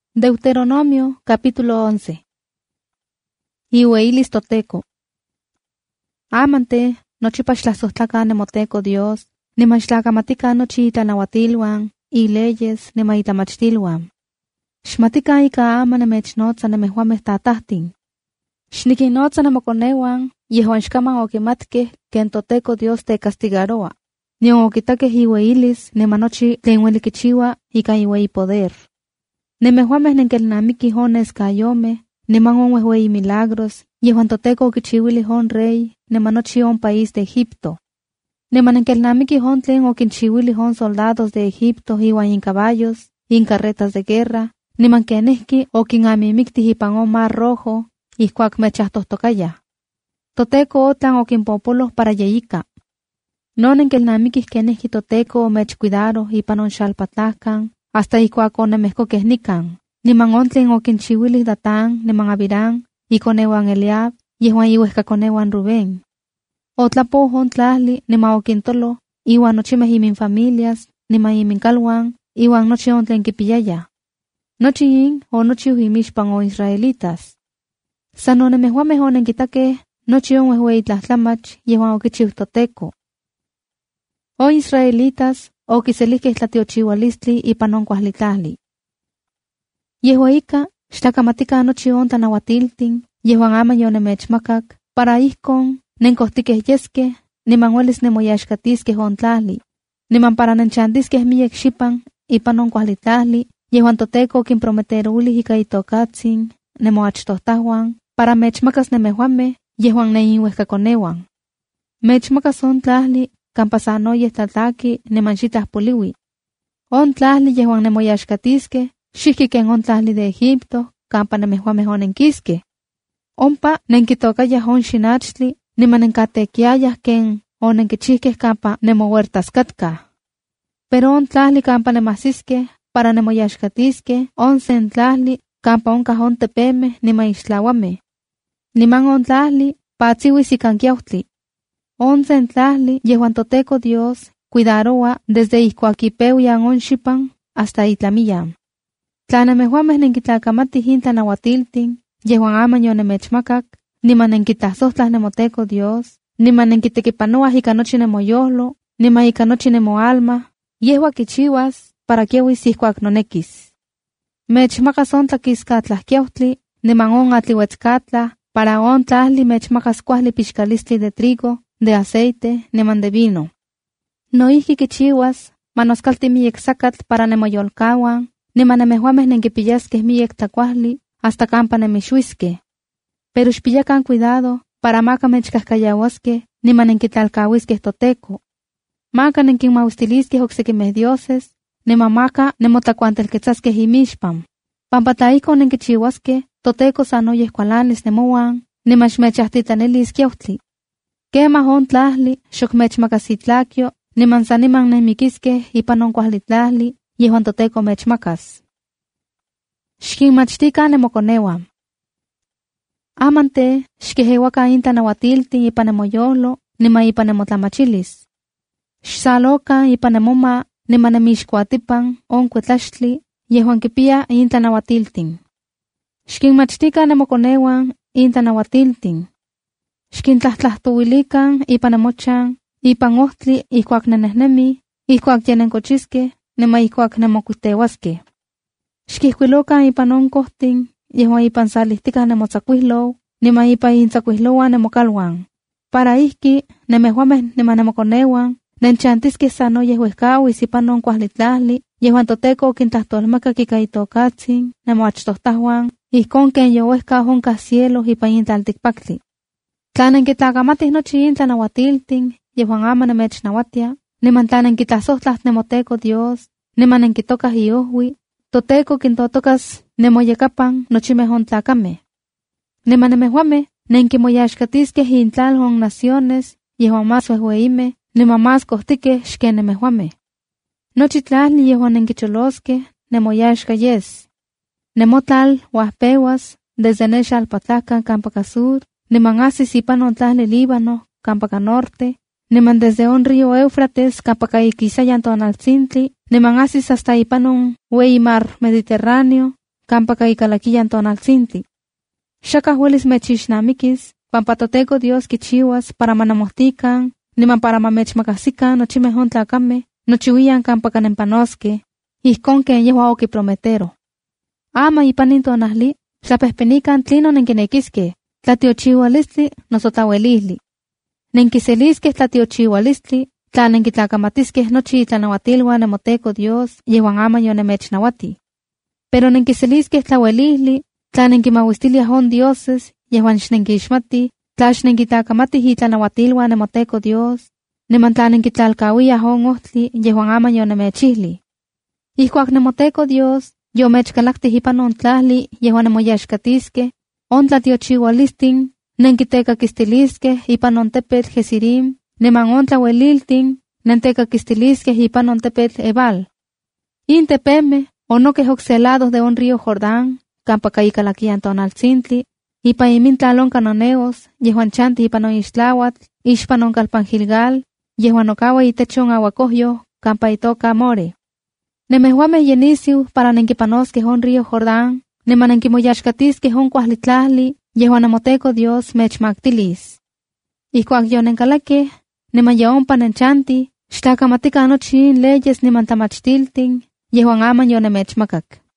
Deuteronomio capítulo 11. Iueilis toteco. Amante, nochipachlasostlaca nemoteco Dios, nimachtlacamatica nochi itlanahuatilhuan, y leyes nimaitamachtilhuan. Xmatica ica ama nemechnotza nemehuameh tatahtin. Xniquinnotza nemoconeuan, yehuan xcaman oquimatqueh ken toteco Dios te castigaroa. Nion oquitaqueh iueilis nemanochi tlen ueli quichiua ica iuei poder. Nemehuameh nenkelnamiquih on escayomeh, niman on uehueyi milagros, yehuan toteco oquichiuilih on rey, nemanochi on país de Egipto. Niman nenkelnamiquih on tlen oquinchiuilih on soldados de Egipto iwan incaballos, incarretas de guerra, niman kenihki oquinamimictih ipan on mar rojo, ihcuac mechahtohtocayah. Toteco otlan oquinpopoloh para yeyica. No nenkelnamiquih kenihki toteco mechcuidaro ipan on xalpatlahcan, hasta ihcuac onemehcoqueh nican, niman on tlen oquinchiuilih Datán, niman Abirán, iconehuan Eliab, yehuan iuehcaconehuan Rubén. Otlapoh on tlahli, niman oquintolo, iwan nochimeh iminfamilias, niman imincalhuan, iwan nochi on tlen quipiyaya. Nochi in onochiu imixpan o israelitas. San onemehuameh onenquitaqueh nochi on uehueyi tlahtlamach yehuan oquichiu toteco. O israelitas oquiselihqueh tlatiochiualistli ipan on cuahli tlahli. Yehua ica, xtlacamatica nochi on tlanauatiltin, yehuan ama yonemechmakak, para ihkon nencohtiqueh yesqueh, niman uelis nemoyaxcatisqueh on tlahli, niman para nenchantisqueh miyek xipan ipan on cuahli tlahli, yehuan toteco oquimprometeruilih ica itocatzin, nemoachtohtahuan, para mechmakas nemehuameh, yehuan neinuehcaconeuan. Mechmakas on tlahli, campa sanoyeh tlatlaki niman xitlah poliui. On tlahli yehuan nemoyaxcatisqueh, xihqui ken on tlahli de Egipto, campa nemehuameh onenquisqueh. Ompa nenquitocayah on xinachtli, niman nencatequiayah ken onenquichihqueh campa nemohuertas catcah. Pero on tlahli campa nemahsisqueh, para nemoyaxcatisqueh, on sen tlahli, campa oncah on tepemeh niman ixtlauameh. Niman on tlahli, patziuis ican quiautli. On sen tlahli yehuan toteco Dios cuidaroa desde ihcuac ipeuyan on xipan hasta itlamiyan. Tla nemehuameh nenquitlacamatih in tlanauatiltin, yehuan ama yonemechmakak, niman nenquitahsohtlah nemoteco Dios, niman nenquitequipanoah ica nochi nemoyolo, niman ica nochi nemoalma, yehua quichiuas para kiauis ihcuac nonekis. Mechmakas on tlaquiscatlah quiautli, niman on atliuetzcatlah, para on tlahli mechmakas cuahli pixcalistli de trigo, de aceite, niman de vino. Noihki quichiuas, manoscalti miyek sacatl para nemoyolcahuan, niman nemehuameh nenquipiyasqueh miyek tlacuahli, hasta campa nemixuisqueh. Pero xpiyacan cuidado, para maka mechcahcayauasqueh, niman nenquitlalcahuisqueh toteco. Maka nenquinmaustilisqueh ocsequimeh dioses, niman maka nemotlacuantelquetzasqueh imixpam. Pampa tla ihcon nenquichiuasqueh, toteco sanoyeh cualanis nemoan, niman xmechahtitlanelis quiautli. Quemah on tlahli, xoc mechmakas itlakio, niman san niman nemiquisqueh ipan on cuahli tlahli, yehuan toteco mechmakas. Xquinmachtican nemoconeuan. Amante, xquehehuacan in tlanauatiltin ipan nemoyolo, niman ipan nemotlamachilis. Xsalocan ipan nemoma, niman nemixcuatipan on cuetlaxtli, yehuan quipia in tlanauatiltin. Xquinmachtican nemoconeuan in tlanauatiltin. Xquintlahtlahtouilican ipan nemochan, ipan ohtli ihcuac nenehnemi, ihcuac yenencochisqueh, niman ihcuac nemocuiteuasqueh. Xquihcuilocan ipan on cohtin, yehuan ipan salihticah nemotzacuihlou, niman ipan intzacuihlouan nemocalhuan. Para ihki, nemehuameh niman nemoconeuan, nenchantisqueh sanoyeh uehcauis ipan on cuahli tlahli, yehuan toteco oquintlahtolmakak ica itocatzin, nemoachtohtahuan, ihcon ken youehcau oncah cielo ipan in tlalticpactli. Tla nenquitlacamatih nochi in tlanauatiltin, yehuan ama nemechnauatia, niman tla nenquitlasohtlah nemoteco Dios, niman nenquitocah iohui, toteco quintotocas nemoyekapan nochimeh on tlacameh. Niman nemehuameh nenquimoyaxcatisqueh intlal on naciones, yehuan más uehueimeh, niman más cohtiqueh xquen nemehuameh. Nochi tlahli yehuan nenquicholosqueh, nemoyaxca yes. Nemotlal huahpeuas desde ne xalpatlahcan campaca sur, niman asis ipan on tlahli Líbano, campaca norte, niman desde on río Éufrates campaca iquisayan tonaltzintli, niman asis hasta ipan on ueyi mar Mediterráneo, campa kaikalakiyan tonaltzintli. Xakaj uelis mechixnamikis, pampa Toteco Dios kichiwas para manamohtikan, niman para mamechmakasikan nochimeh on tlakameh, nochiuiyan campa kanempanoskeh, ijkon ken yehua okiprometero. Ama ipan nin tonahli, tlapehpenikan tlinon nenkinekiskeh, tlatiochiualistli noso tlauelihli. Nenkiseliskeh tlatiochiualistli, tla nenkitlakamatisqueh nochi itlanauatilwan nemoteco Dios yehuan ama yonemechnawati. Pero nenkiseliskeh tlauelihli, tla nenkimauistiliah on dioses yehuan xnenkixmatih, tla xnenkitakamatih itlanauatilwan nemoteco Dios, niman tla nenkitlalkawiah on ohtli yehuan ama yonemechihli. Ijkuak nemoteco Dios yomechkalaktih ipan on tlahli yehuan nemoyaxkatiskeh, on tlatiochiualistin nenkitekakistiliskeh ipan on tepetl Gesirim, niman on tlaueliltin nentekakistiliskeh ipan on tepetl Ebal. In tepemeh onokeh okselados de on río Jordán, campa kaikalakiyan tonaltzintli, ipan imintlal on cananeos, yehuan chantih ipan on ixtlauatl, ixpan on kalpan Gilgal, yehuan okawa itech on aguacohyoh, campa itoka More. Nemehuameh yenisiu para nenkipanoskeh on río Jordán, niman nenkimoyaxkatiskeh on kuahli tlahli, yehuan nemoteco Dios mechmaktilis. Ijkuak yonenkalaqueh, niman ya ompa nenchantih, xtlakamatikan nochi in leyes niman tlamachtiltin, yehuan aman yonemechmakak.